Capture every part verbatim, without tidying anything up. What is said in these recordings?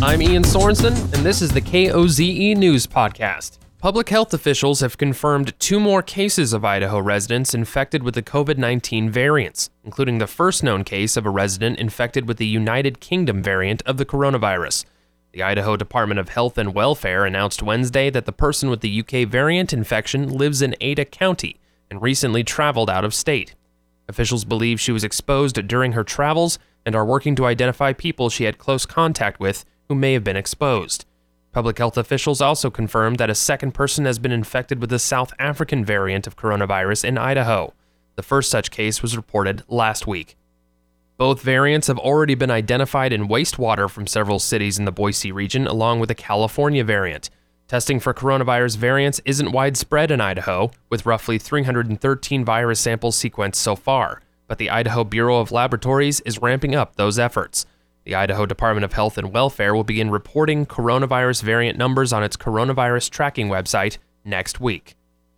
I'm Ian Sorensen, and this is the K O Z E News Podcast. Public health officials have confirmed two more cases of Idaho residents infected with the covid nineteen variants, including the first known case of a resident infected with the United Kingdom variant of the coronavirus. The Idaho Department of Health and Welfare announced Wednesday that the person with the U K variant infection lives in Ada County and recently traveled out of state. Officials believe she was exposed during her travels and are working to identify people she had close contact with who may have been exposed. Public health officials also confirmed that a second person has been infected with the South African variant of coronavirus in Idaho. The first such case was reported last week. Both variants have already been identified in wastewater from several cities in the Boise region, along with a California variant. Testing for coronavirus variants isn't widespread in Idaho, with roughly three hundred thirteen virus samples sequenced so far, but the Idaho Bureau of Laboratories is ramping up those efforts. The Idaho Department of Health and Welfare will begin reporting coronavirus variant numbers on its coronavirus tracking website next week.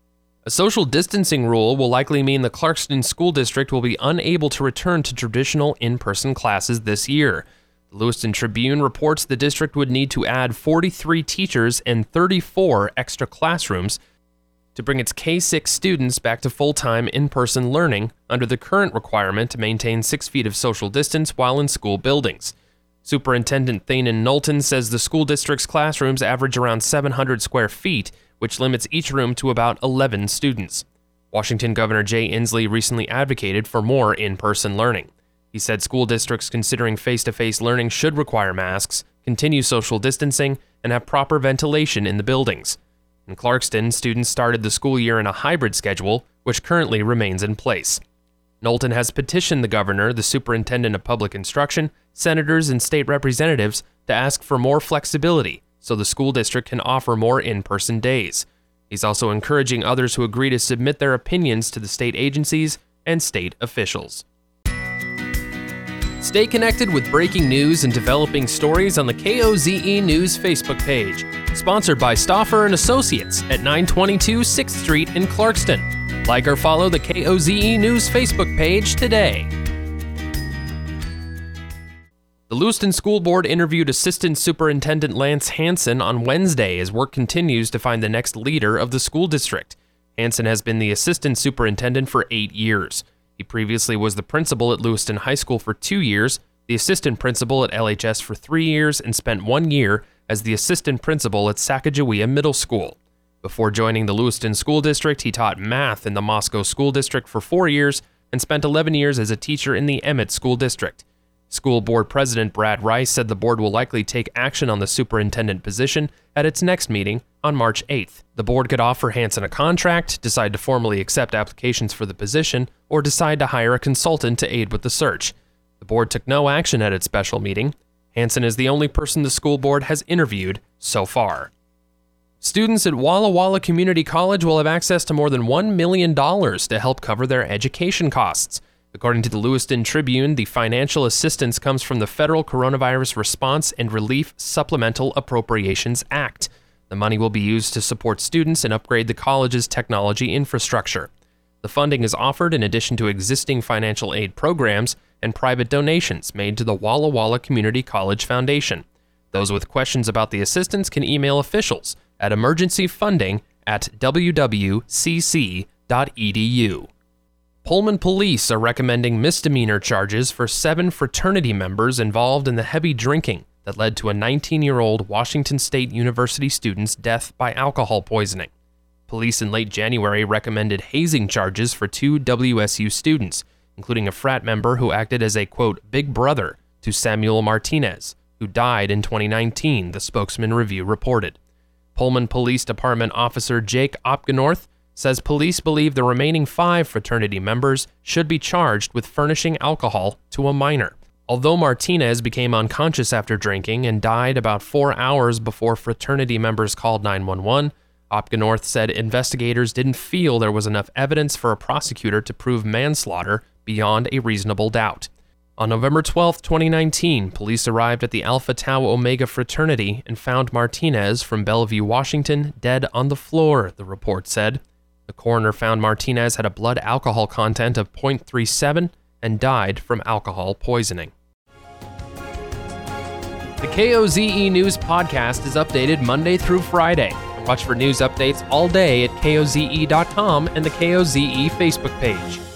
A social distancing rule will likely mean the Clarkston School District will be unable to return to traditional in-person classes this year. The Lewiston Tribune reports the district would need to add forty-three teachers and thirty-four extra classrooms to bring its K six students back to full-time in-person learning under the current requirement to maintain six feet of social distance while in school buildings. Superintendent Thanen Knowlton says the school district's classrooms average around seven hundred square feet, which limits each room to about eleven students. Washington Governor Jay Inslee recently advocated for more in-person learning. He said school districts considering face-to-face learning should require masks, continue social distancing, and have proper ventilation in the buildings. In Clarkston, students started the school year in a hybrid schedule, which currently remains in place. Knowlton has petitioned the governor, the superintendent of public instruction, senators, and state representatives to ask for more flexibility so the school district can offer more in-person days. He's also encouraging others who agree to submit their opinions to the state agencies and state officials. Stay connected with breaking news and developing stories on the K O Z E News Facebook page. Sponsored by Stauffer and Associates at nine twenty-two sixth Street in Clarkston. Like or follow the K O Z E News Facebook page today. The Lewiston School Board interviewed Assistant Superintendent Lance Hansen on Wednesday as work continues to find the next leader of the school district. Hansen has been the Assistant Superintendent for eight years. He previously was the principal at Lewiston High School for two years, the assistant principal at L H S for three years, and spent one year as the assistant principal at Sacagawea Middle School. Before joining the Lewiston School District, he taught math in the Moscow School District for four years and spent eleven years as a teacher in the Emmett School District. School Board President Brad Rice said the board will likely take action on the superintendent position at its next meeting on March eighth. The board could offer Hansen a contract, decide to formally accept applications for the position, or decide to hire a consultant to aid with the search. The board took no action at its special meeting. Hansen is the only person the school board has interviewed so far. Students at Walla Walla Community College will have access to more than one million dollars to help cover their education costs. According to the Lewiston Tribune, the financial assistance comes from the Federal Coronavirus Response and Relief Supplemental Appropriations Act. The money will be used to support students and upgrade the college's technology infrastructure. The funding is offered in addition to existing financial aid programs and private donations made to the Walla Walla Community College Foundation. Those with questions about the assistance can email officials at emergencyfunding at w w c c dot e d u. Pullman police are recommending misdemeanor charges for seven fraternity members involved in the heavy drinking that led to a nineteen-year-old Washington State University student's death by alcohol poisoning. Police in late January recommended hazing charges for two W S U students, including a frat member who acted as a, quote, big brother to Samuel Martinez, who died in twenty nineteen, the Spokesman Review reported. Pullman Police Department Officer Jake Opgenorth says police believe the remaining five fraternity members should be charged with furnishing alcohol to a minor. Although Martinez became unconscious after drinking and died about four hours before fraternity members called nine one one, Opgenorth said investigators didn't feel there was enough evidence for a prosecutor to prove manslaughter beyond a reasonable doubt. On November twelfth, twenty nineteen, police arrived at the Alpha Tau Omega fraternity and found Martinez from Bellevue, Washington, dead on the floor, the report said. The coroner found Martinez had a blood alcohol content of zero point three seven and died from alcohol poisoning. The K O Z E News podcast is updated Monday through Friday. Watch for news updates all day at K O Z E dot com and the K O Z E Facebook page.